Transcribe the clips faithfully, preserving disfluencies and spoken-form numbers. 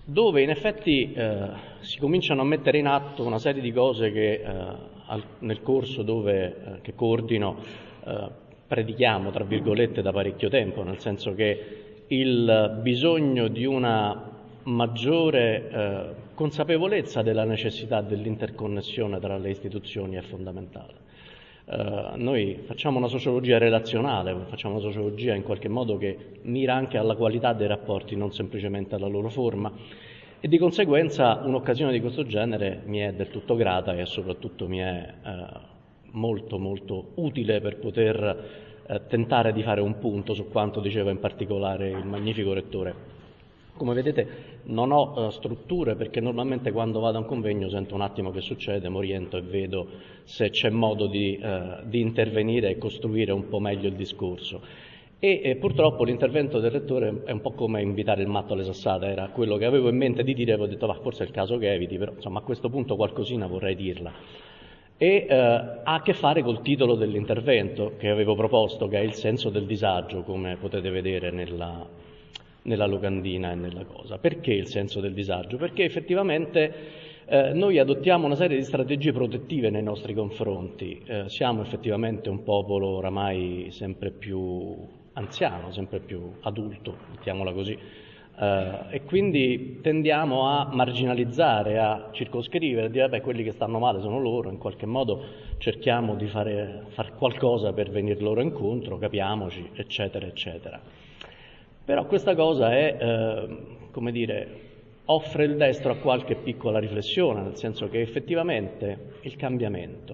dove in effetti eh, si cominciano a mettere in atto una serie di cose che eh, al, nel corso dove, eh, che coordino eh, predichiamo, tra virgolette, da parecchio tempo, nel senso che il bisogno di una maggiore eh, consapevolezza della necessità dell'interconnessione tra le istituzioni è fondamentale. Uh, noi facciamo una sociologia relazionale, facciamo una sociologia in qualche modo che mira anche alla qualità dei rapporti, non semplicemente alla loro forma, e di conseguenza un'occasione di questo genere mi è del tutto grata e soprattutto mi è uh, molto molto utile per poter uh, tentare di fare un punto su quanto diceva in particolare il magnifico rettore. Come vedete non ho uh, strutture, perché normalmente quando vado a un convegno sento un attimo che succede, mi oriento e vedo se c'è modo di, uh, di intervenire e costruire un po' meglio il discorso. E, e purtroppo l'intervento del rettore è un po' come invitare il matto alle sassate, era quello che avevo in mente di dire, avevo detto ma forse è il caso che eviti, però insomma a questo punto qualcosina vorrei dirla. E uh, ha a che fare col titolo dell'intervento che avevo proposto, che è il senso del disagio, come potete vedere nella... nella locandina e nella cosa. Perché il senso del disagio? Perché effettivamente eh, noi adottiamo una serie di strategie protettive nei nostri confronti, eh, siamo effettivamente un popolo oramai sempre più anziano, sempre più adulto, mettiamola così, eh, e quindi tendiamo a marginalizzare, a circoscrivere, a dire beh, quelli che stanno male sono loro, in qualche modo cerchiamo di fare far qualcosa per venir loro incontro, capiamoci, eccetera, eccetera. Però questa cosa è, eh, come dire, offre il destro a qualche piccola riflessione, nel senso che effettivamente il cambiamento.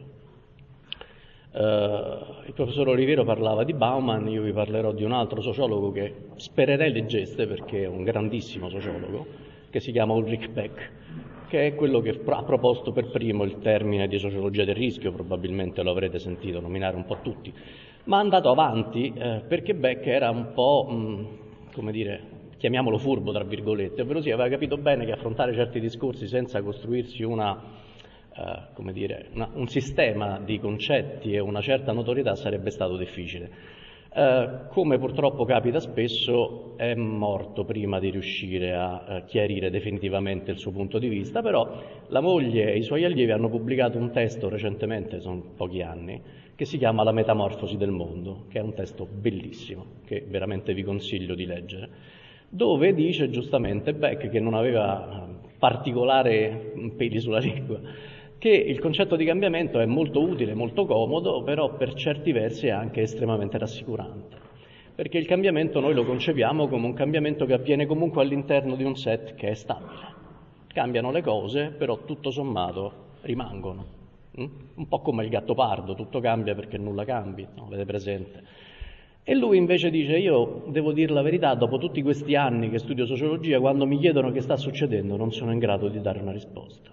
Eh, il professor Oliviero parlava di Bauman, io vi parlerò di un altro sociologo che spererei leggeste perché è un grandissimo sociologo, che si chiama Ulrich Beck, che è quello che ha proposto per primo il termine di sociologia del rischio, probabilmente lo avrete sentito nominare un po' tutti, ma è andato avanti eh, perché Beck era un po'... Mh, come dire, chiamiamolo furbo tra virgolette, ovvero sì, aveva capito bene che affrontare certi discorsi senza costruirsi una, eh, come dire, una, un sistema di concetti e una certa notorietà sarebbe stato difficile. Eh, come purtroppo capita spesso, è morto prima di riuscire a eh, chiarire definitivamente il suo punto di vista, però la moglie e i suoi allievi hanno pubblicato un testo recentemente, sono pochi anni, che si chiama La metamorfosi del mondo, che è un testo bellissimo, che veramente vi consiglio di leggere, dove dice giustamente Beck, che non aveva particolare peli sulla lingua, che il concetto di cambiamento è molto utile, molto comodo, però per certi versi è anche estremamente rassicurante, perché il cambiamento noi lo concepiamo come un cambiamento che avviene comunque all'interno di un set che è stabile. Cambiano le cose, però tutto sommato rimangono. Un po' come il Gattopardo, tutto cambia perché nulla cambi, no? Avete presente? E lui invece dice, io devo dire la verità, dopo tutti questi anni che studio sociologia, quando mi chiedono che sta succedendo non sono in grado di dare una risposta.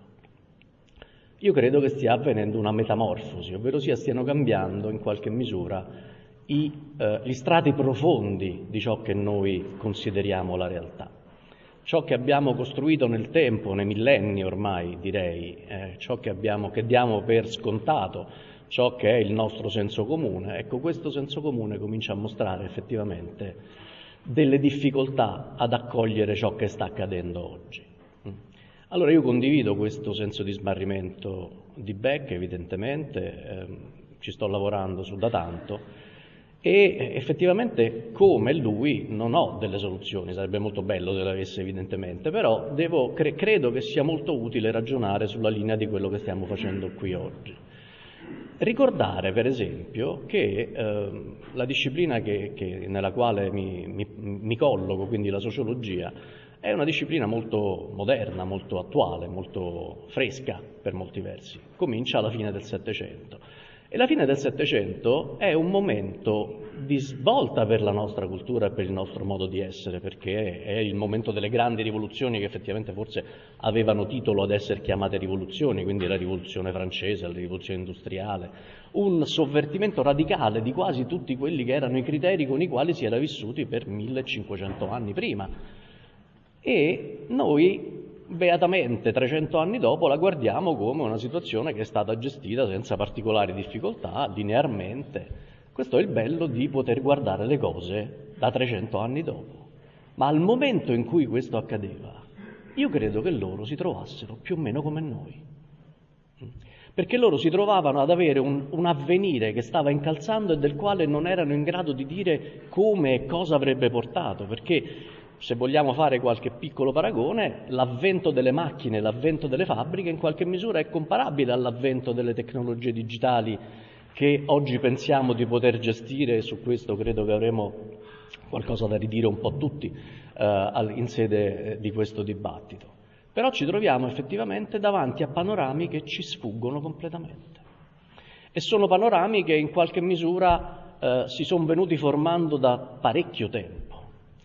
Io credo che stia avvenendo una metamorfosi, ovvero sia stiano cambiando in qualche misura i, eh, gli strati profondi di ciò che noi consideriamo la realtà. Ciò che abbiamo costruito nel tempo, nei millenni ormai direi, eh, ciò che, abbiamo, che diamo per scontato, ciò che è il nostro senso comune, ecco questo senso comune comincia a mostrare effettivamente delle difficoltà ad accogliere ciò che sta accadendo oggi. Allora io condivido questo senso di smarrimento di Beck evidentemente, ehm, ci sto lavorando su da tanto, e effettivamente come lui non ho delle soluzioni, sarebbe molto bello se le avesse evidentemente, però devo, cre- credo che sia molto utile ragionare sulla linea di quello che stiamo facendo qui oggi. Ricordare per esempio che eh, la disciplina che, che, nella quale mi, mi, mi colloco, quindi la sociologia, è una disciplina molto moderna, molto attuale, molto fresca per molti versi, comincia alla fine del Settecento. E la fine del Settecento è un momento di svolta per la nostra cultura e per il nostro modo di essere, perché è il momento delle grandi rivoluzioni che effettivamente forse avevano titolo ad essere chiamate rivoluzioni, quindi la rivoluzione francese, la rivoluzione industriale, un sovvertimento radicale di quasi tutti quelli che erano i criteri con i quali si era vissuti per millecinquecento anni prima. E noi beatamente trecento anni dopo la guardiamo come una situazione che è stata gestita senza particolari difficoltà, linearmente. Questo è il bello di poter guardare le cose da trecento anni dopo. Ma al momento in cui questo accadeva, io credo che loro si trovassero più o meno come noi. Perché loro si trovavano ad avere un, un avvenire che stava incalzando e del quale non erano in grado di dire come e cosa avrebbe portato, perché se vogliamo fare qualche piccolo paragone, l'avvento delle macchine, l'avvento delle fabbriche in qualche misura è comparabile all'avvento delle tecnologie digitali che oggi pensiamo di poter gestire, e su questo credo che avremo qualcosa da ridire un po' tutti eh, in sede di questo dibattito. Però ci troviamo effettivamente davanti a panorami che ci sfuggono completamente. E sono panorami che in qualche misura eh, si sono venuti formando da parecchio tempo.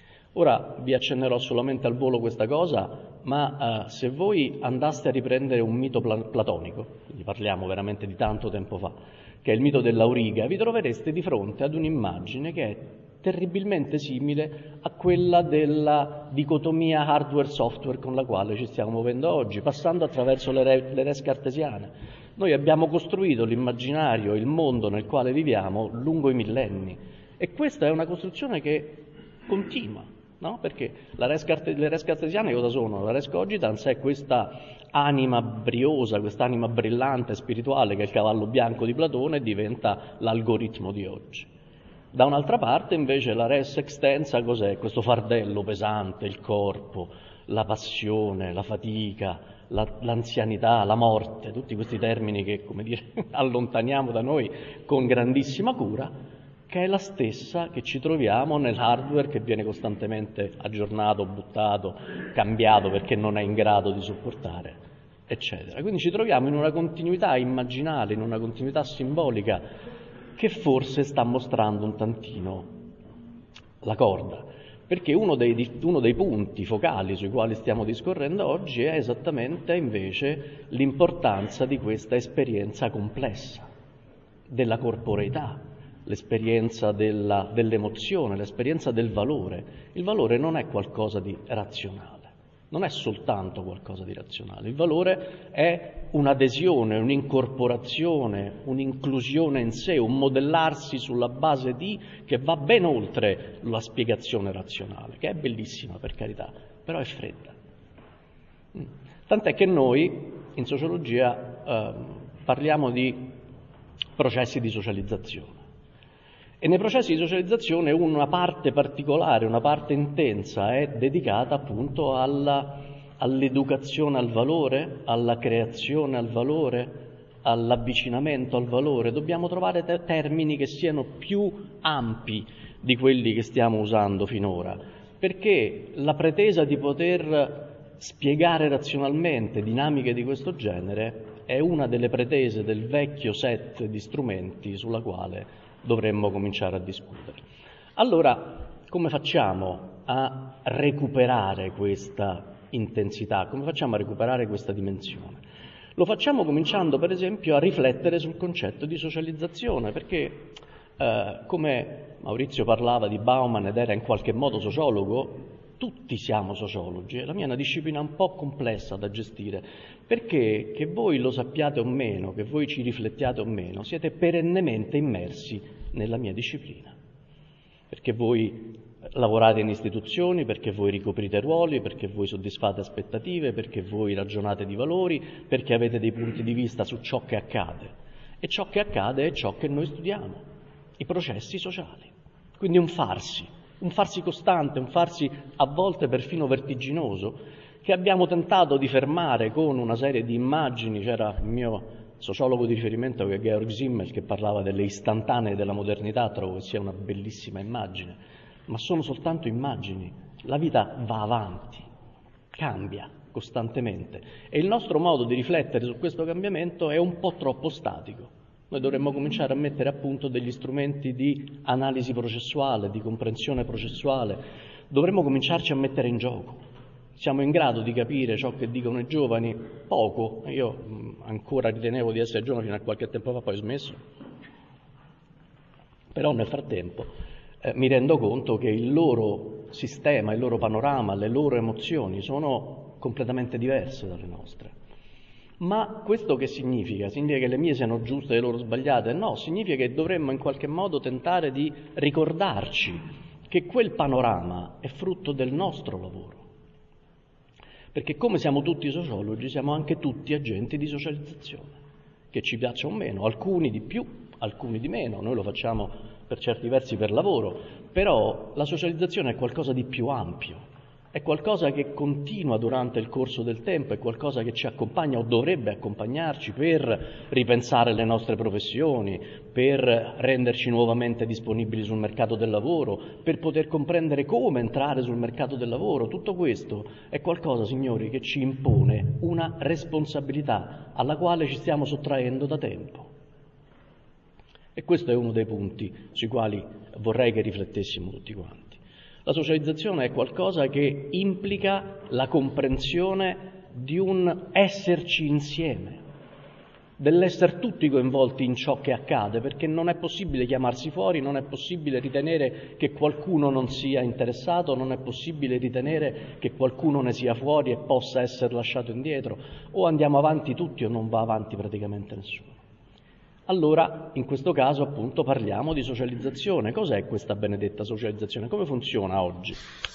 Ora vi accennerò solamente al volo questa cosa, ma eh, se voi andaste a riprendere un mito platonico, quindi parliamo veramente di tanto tempo fa, che è il mito dell'auriga, vi trovereste di fronte ad un'immagine che è terribilmente simile a quella della dicotomia hardware-software con la quale ci stiamo muovendo oggi, passando attraverso le, re, le res cartesiane. Noi abbiamo costruito l'immaginario, il mondo nel quale viviamo lungo i millenni, e questa è una costruzione che continua, no? Perché la res carte, le res cartesiane cosa sono? La res cogitans è questa anima briosa, quest'anima brillante, spirituale, che è il cavallo bianco di Platone, e diventa l'algoritmo di oggi. Da un'altra parte invece la res extensa cos'è? Questo fardello pesante, il corpo, la passione, la fatica, la, l'anzianità, la morte, tutti questi termini che, come dire, allontaniamo da noi con grandissima cura, che è la stessa che ci troviamo nell'hardware che viene costantemente aggiornato, buttato, cambiato perché non è in grado di sopportare, eccetera. Quindi ci troviamo in una continuità immaginale, in una continuità simbolica che forse sta mostrando un tantino la corda, perché uno dei, uno dei punti focali sui quali stiamo discorrendo oggi è esattamente invece l'importanza di questa esperienza complessa, della corporeità, l'esperienza della, dell'emozione, l'esperienza del valore. Il valore non è qualcosa di razionale. Non è soltanto qualcosa di razionale, il valore è un'adesione, un'incorporazione, un'inclusione in sé, un modellarsi sulla base di che va ben oltre la spiegazione razionale, che è bellissima per carità, però è fredda. Tant'è che noi in sociologia eh, parliamo di processi di socializzazione. E nei processi di socializzazione una parte particolare, una parte intensa è dedicata appunto alla, all'educazione al valore, alla creazione al valore, all'avvicinamento al valore. Dobbiamo trovare te- termini che siano più ampi di quelli che stiamo usando finora, perché la pretesa di poter spiegare razionalmente dinamiche di questo genere è una delle pretese del vecchio set di strumenti sulla quale dovremmo cominciare a discutere. Allora, come facciamo a recuperare questa intensità? Come facciamo a recuperare questa dimensione? Lo facciamo cominciando, per esempio, a riflettere sul concetto di socializzazione, perché eh, come Maurizio parlava di Bauman ed era in qualche modo sociologo, tutti siamo sociologi, e la mia è una disciplina un po' complessa da gestire, perché che voi lo sappiate o meno, che voi ci riflettiate o meno, siete perennemente immersi nella mia disciplina, perché voi lavorate in istituzioni, perché voi ricoprite ruoli, perché voi soddisfate aspettative, perché voi ragionate di valori, perché avete dei punti di vista su ciò che accade, e ciò che accade è ciò che noi studiamo, i processi sociali, quindi un farsi. Un farsi costante, un farsi a volte perfino vertiginoso, che abbiamo tentato di fermare con una serie di immagini. C'era il mio sociologo di riferimento che è Georg Simmel, che parlava delle istantanee della modernità, trovo che sia una bellissima immagine, ma sono soltanto immagini. La vita va avanti, cambia costantemente, e il nostro modo di riflettere su questo cambiamento è un po' troppo statico. Noi dovremmo cominciare a mettere a punto degli strumenti di analisi processuale, di comprensione processuale, dovremmo cominciarci a mettere in gioco. Siamo in grado di capire ciò che dicono i giovani? Poco, io ancora ritenevo di essere giovane fino a qualche tempo fa, poi ho smesso, però nel frattempo eh, mi rendo conto che il loro sistema, il loro panorama, le loro emozioni sono completamente diverse dalle nostre. Ma questo che significa? Significa che le mie siano giuste e le loro sbagliate? No, significa che dovremmo in qualche modo tentare di ricordarci che quel panorama è frutto del nostro lavoro. Perché come siamo tutti sociologi, siamo anche tutti agenti di socializzazione, che ci piaccia o meno, alcuni di più, alcuni di meno, noi lo facciamo per certi versi per lavoro, però la socializzazione è qualcosa di più ampio, è qualcosa che continua durante il corso del tempo, è qualcosa che ci accompagna o dovrebbe accompagnarci per ripensare le nostre professioni, per renderci nuovamente disponibili sul mercato del lavoro, per poter comprendere come entrare sul mercato del lavoro. Tutto questo è qualcosa, signori, che ci impone una responsabilità alla quale ci stiamo sottraendo da tempo. E questo è uno dei punti sui quali vorrei che riflettessimo tutti quanti. La socializzazione è qualcosa che implica la comprensione di un esserci insieme, dell'essere tutti coinvolti in ciò che accade, perché non è possibile chiamarsi fuori, non è possibile ritenere che qualcuno non sia interessato, non è possibile ritenere che qualcuno ne sia fuori e possa essere lasciato indietro, o andiamo avanti tutti o non va avanti praticamente nessuno. Allora, in questo caso, appunto, parliamo di socializzazione. Cos'è questa benedetta socializzazione? Come funziona oggi?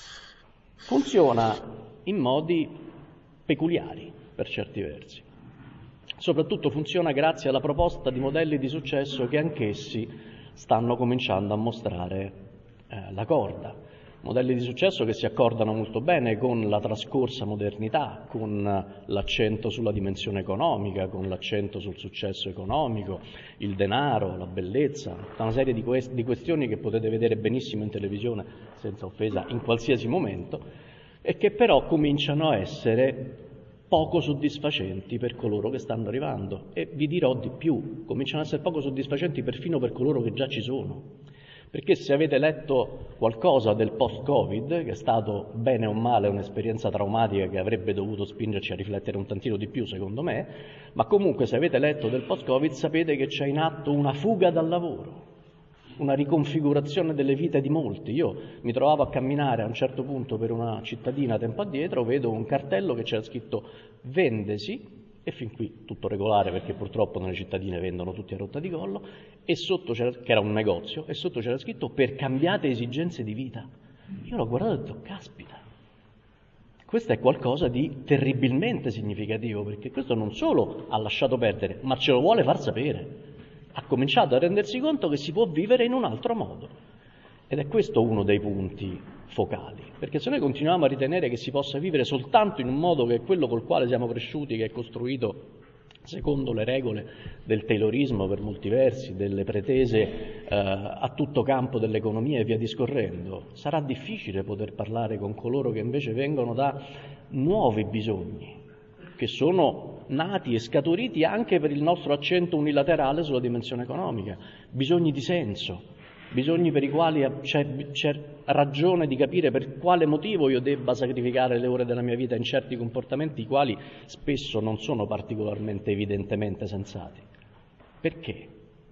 Funziona in modi peculiari, per certi versi. Soprattutto funziona grazie alla proposta di modelli di successo che anch'essi stanno cominciando a mostrare eh, la corda. Modelli di successo che si accordano molto bene con la trascorsa modernità, con l'accento sulla dimensione economica, con l'accento sul successo economico, il denaro, la bellezza, tutta una serie di, quest- di questioni che potete vedere benissimo in televisione, senza offesa, in qualsiasi momento, e che però cominciano a essere poco soddisfacenti per coloro che stanno arrivando. E vi dirò di più, cominciano a essere poco soddisfacenti perfino per coloro che già ci sono. Perché se avete letto qualcosa del post-Covid, che è stato bene o male un'esperienza traumatica che avrebbe dovuto spingerci a riflettere un tantino di più, secondo me, ma comunque se avete letto del post-Covid sapete che c'è in atto una fuga dal lavoro, una riconfigurazione delle vite di molti. Io mi trovavo a camminare a un certo punto per una cittadina tempo addietro, vedo un cartello che c'era scritto "vendesi", e fin qui tutto regolare, perché purtroppo nelle cittadine vendono tutti a rotta di collo, e sotto c'era, che era un negozio, e sotto c'era scritto "per cambiate esigenze di vita". Io l'ho guardato e ho detto caspita, questo è qualcosa di terribilmente significativo, perché questo non solo ha lasciato perdere, ma ce lo vuole far sapere. Ha cominciato a rendersi conto che si può vivere in un altro modo. Ed è questo uno dei punti focali, perché se noi continuiamo a ritenere che si possa vivere soltanto in un modo che è quello col quale siamo cresciuti, che è costruito secondo le regole del taylorismo per molti versi, delle pretese eh, a tutto campo dell'economia e via discorrendo, sarà difficile poter parlare con coloro che invece vengono da nuovi bisogni, che sono nati e scaturiti anche per il nostro accento unilaterale sulla dimensione economica, bisogni di senso, bisogni per i quali c'è, c'è ragione di capire per quale motivo io debba sacrificare le ore della mia vita in certi comportamenti, i quali spesso non sono particolarmente evidentemente sensati. Perché?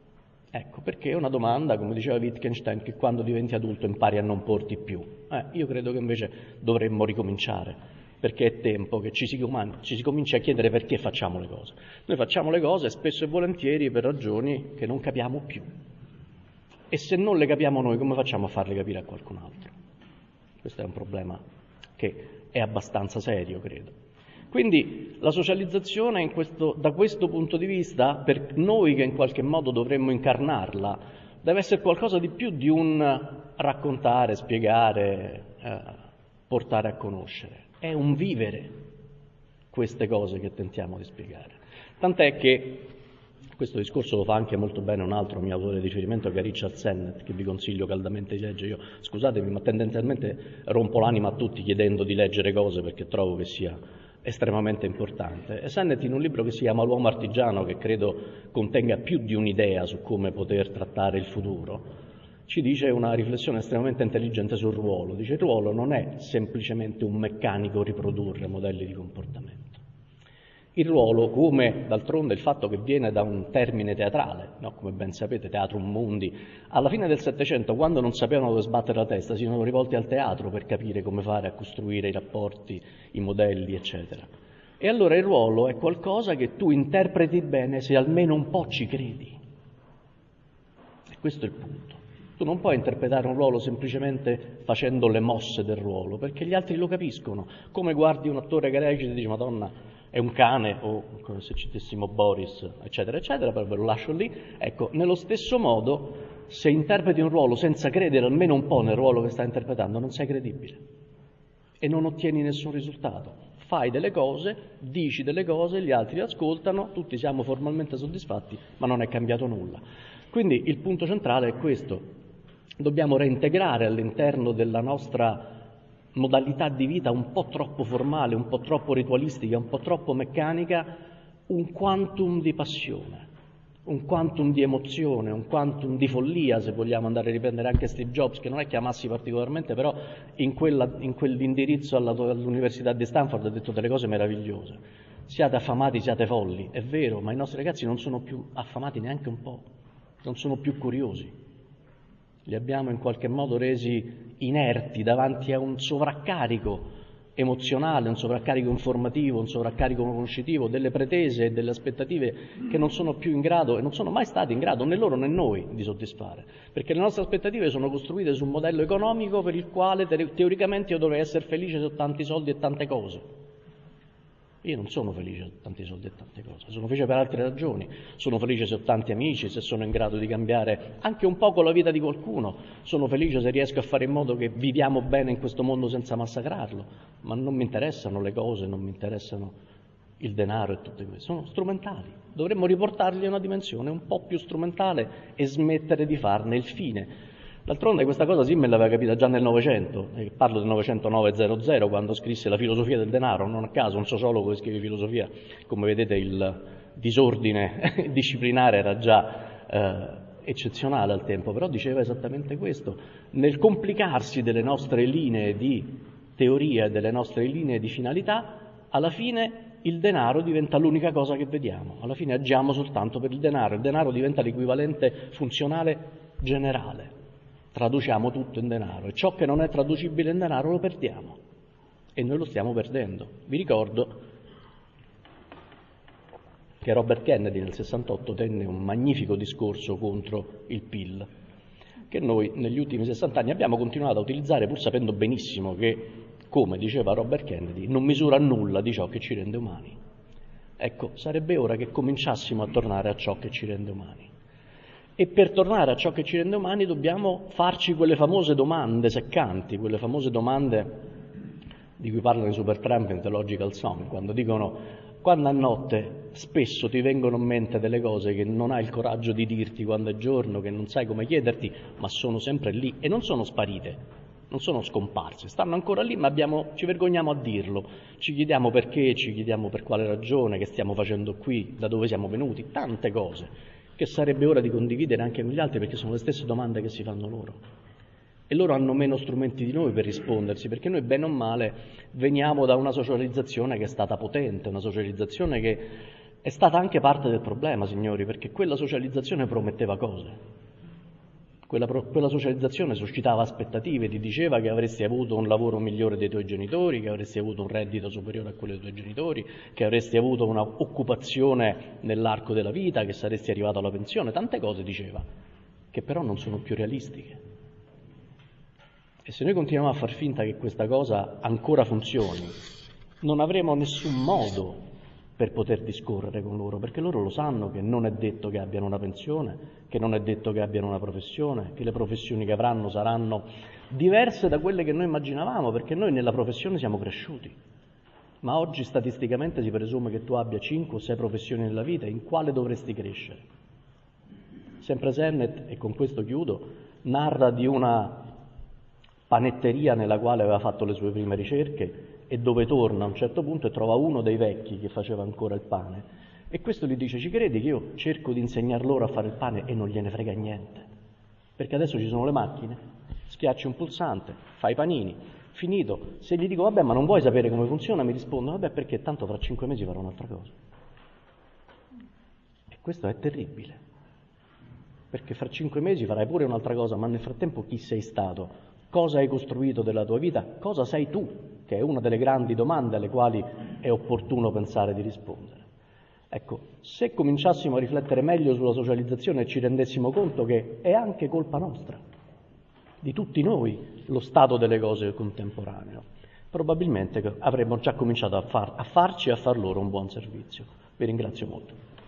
Ecco, perché è una domanda, come diceva Wittgenstein, che quando diventi adulto impari a non porti più. Eh, io credo che invece dovremmo ricominciare, perché è tempo che ci si, com- ci si cominci a chiedere perché facciamo le cose. Noi facciamo le cose spesso e volentieri per ragioni che non capiamo più. E se non le capiamo noi, come facciamo a farle capire a qualcun altro? Questo è un problema che è abbastanza serio, credo. Quindi la socializzazione in questo, da questo punto di vista, per noi che in qualche modo dovremmo incarnarla, deve essere qualcosa di più di un raccontare, spiegare, eh, portare a conoscere. È un vivere queste cose che tentiamo di spiegare. Tant'è che questo discorso lo fa anche molto bene un altro mio autore di riferimento, che è Richard Sennett, che vi consiglio caldamente di leggere. Io, scusatemi, ma tendenzialmente rompo l'anima a tutti chiedendo di leggere cose perché trovo che sia estremamente importante. E Sennett, in un libro che si chiama L'uomo artigiano, che credo contenga più di un'idea su come poter trattare il futuro, ci dice una riflessione estremamente intelligente sul ruolo. Dice: il ruolo non è semplicemente un meccanico riprodurre modelli di comportamento. Il ruolo, come d'altronde il fatto che viene da un termine teatrale, no? Come ben sapete, Teatrum Mundi, alla fine del Settecento, quando non sapevano dove sbattere la testa, si sono rivolti al teatro per capire come fare a costruire i rapporti, i modelli, eccetera. E allora il ruolo è qualcosa che tu interpreti bene se almeno un po' ci credi. E questo è il punto. Tu non puoi interpretare un ruolo semplicemente facendo le mosse del ruolo, perché gli altri lo capiscono. Come guardi un attore che recita e dici Madonna, è un cane, o come se citessimo Boris, eccetera, eccetera, però ve lo lascio lì. Ecco, nello stesso modo, se interpreti un ruolo senza credere almeno un po' nel ruolo che stai interpretando, non sei credibile e non ottieni nessun risultato. Fai delle cose, dici delle cose, gli altri ascoltano, tutti siamo formalmente soddisfatti, ma non è cambiato nulla. Quindi il punto centrale è questo. Dobbiamo reintegrare all'interno della nostra modalità di vita un po' troppo formale, un po' troppo ritualistica, un po' troppo meccanica, un quantum di passione, un quantum di emozione, un quantum di follia, se vogliamo andare a riprendere anche Steve Jobs, che non è che amassi particolarmente, però in, quella, in quell'indirizzo alla, all'Università di Stanford ha detto delle cose meravigliose. Siate affamati, siate folli, è vero, ma i nostri ragazzi non sono più affamati neanche un po', non sono più curiosi. Li abbiamo in qualche modo resi inerti davanti a un sovraccarico emozionale, un sovraccarico informativo, un sovraccarico conoscitivo, delle pretese e delle aspettative che non sono più in grado e non sono mai stati in grado né loro né noi di soddisfare, perché le nostre aspettative sono costruite su un modello economico per il quale teoricamente io dovrei essere felice se ho tanti soldi e tante cose. Io non sono felice se ho tanti soldi e tante cose, sono felice per altre ragioni, sono felice se ho tanti amici, se sono in grado di cambiare anche un poco la vita di qualcuno, sono felice se riesco a fare in modo che viviamo bene in questo mondo senza massacrarlo, ma non mi interessano le cose, non mi interessano il denaro e tutte queste, sono strumentali, dovremmo riportarli a una dimensione un po' più strumentale e smettere di farne il fine. D'altronde questa cosa Simmel l'aveva capita già nel Novecento, parlo del Novecentonove zero zero, quando scrisse La filosofia del denaro, non a caso un sociologo che scrive filosofia, come vedete il disordine disciplinare era già eh, eccezionale al tempo, però diceva esattamente questo, nel complicarsi delle nostre linee di teoria e delle nostre linee di finalità, alla fine il denaro diventa l'unica cosa che vediamo, alla fine agiamo soltanto per il denaro, il denaro diventa l'equivalente funzionale generale. Traduciamo tutto in denaro e ciò che non è traducibile in denaro lo perdiamo e noi lo stiamo perdendo. Vi ricordo che Robert Kennedy nel sessantotto tenne un magnifico discorso contro il P I L, che noi negli ultimi sessanta anni abbiamo continuato a utilizzare pur sapendo benissimo che, come diceva Robert Kennedy, non misura nulla di ciò che ci rende umani. Ecco, sarebbe ora che cominciassimo a tornare a ciò che ci rende umani. E per tornare a ciò che ci rende umani dobbiamo farci quelle famose domande seccanti, quelle famose domande di cui parlano i Supertramp in The Logical Song, quando dicono, quando a notte spesso ti vengono in mente delle cose che non hai il coraggio di dirti quando è giorno, che non sai come chiederti, ma sono sempre lì e non sono sparite, non sono scomparse, stanno ancora lì, ma abbiamo, ci vergogniamo a dirlo, ci chiediamo perché, ci chiediamo per quale ragione, che stiamo facendo qui, da dove siamo venuti, tante cose che sarebbe ora di condividere anche con gli altri, perché sono le stesse domande che si fanno loro. E loro hanno meno strumenti di noi per rispondersi, perché noi bene o male veniamo da una socializzazione che è stata potente, una socializzazione che è stata anche parte del problema, signori, perché quella socializzazione prometteva cose. Quella, quella socializzazione suscitava aspettative, ti diceva che avresti avuto un lavoro migliore dei tuoi genitori, che avresti avuto un reddito superiore a quello dei tuoi genitori, che avresti avuto un'occupazione nell'arco della vita, che saresti arrivato alla pensione, tante cose diceva, che però non sono più realistiche. E se noi continuiamo a far finta che questa cosa ancora funzioni, non avremo nessun modo per poter discorrere con loro, perché loro lo sanno che non è detto che abbiano una pensione, che non è detto che abbiano una professione, che le professioni che avranno saranno diverse da quelle che noi immaginavamo, perché noi nella professione siamo cresciuti. Ma oggi statisticamente si presume che tu abbia cinque o sei professioni nella vita, in quale dovresti crescere? Sempre Sennett, e con questo chiudo, narra di una panetteria nella quale aveva fatto le sue prime ricerche e dove torna a un certo punto e trova uno dei vecchi che faceva ancora il pane e questo gli dice, ci credi che io cerco di insegnar loro a fare il pane e non gliene frega niente, perché adesso ci sono le macchine, schiacci un pulsante, fai i panini, finito. Se gli dico vabbè ma non vuoi sapere come funziona, mi rispondono vabbè perché tanto fra cinque mesi farò un'altra cosa. E questo è terribile, perché fra cinque mesi farai pure un'altra cosa, ma nel frattempo chi sei stato? Cosa hai costruito della tua vita? Cosa sei tu? Che è una delle grandi domande alle quali è opportuno pensare di rispondere. Ecco, se cominciassimo a riflettere meglio sulla socializzazione e ci rendessimo conto che è anche colpa nostra, di tutti noi lo stato delle cose contemporaneo, probabilmente avremmo già cominciato a, far, a farci e a far loro un buon servizio. Vi ringrazio molto.